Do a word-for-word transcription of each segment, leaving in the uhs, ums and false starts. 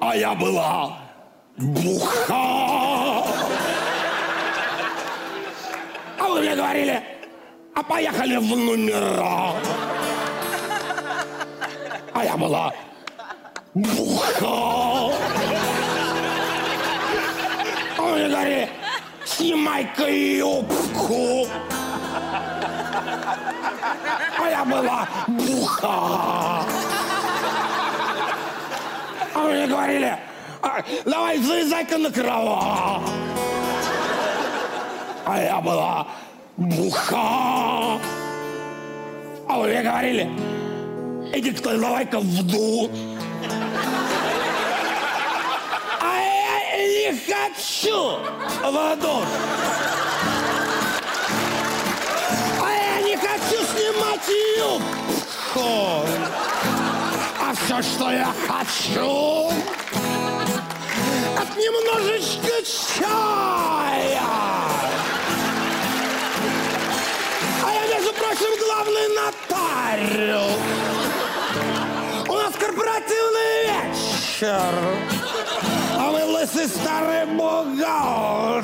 А я была буха. А вы мне говорили, а поехали в номера. А я была буха. А вы мне говорили, снимай-ка юбку. А я была буха. А вы мне говорили, а, давай залезай-ка на кровать. А я была буха. А вы мне говорили, иди-ка давай-ка вду. А я не хочу в душ. А я не хочу снимать юбку. А все, что я хочу, это немножечко чая. А я, между прочим, главный нотариус. У нас корпоративный вечер. А вы лысый старый бухгалтер.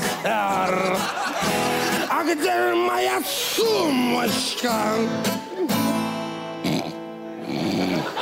А где же моя сумочка?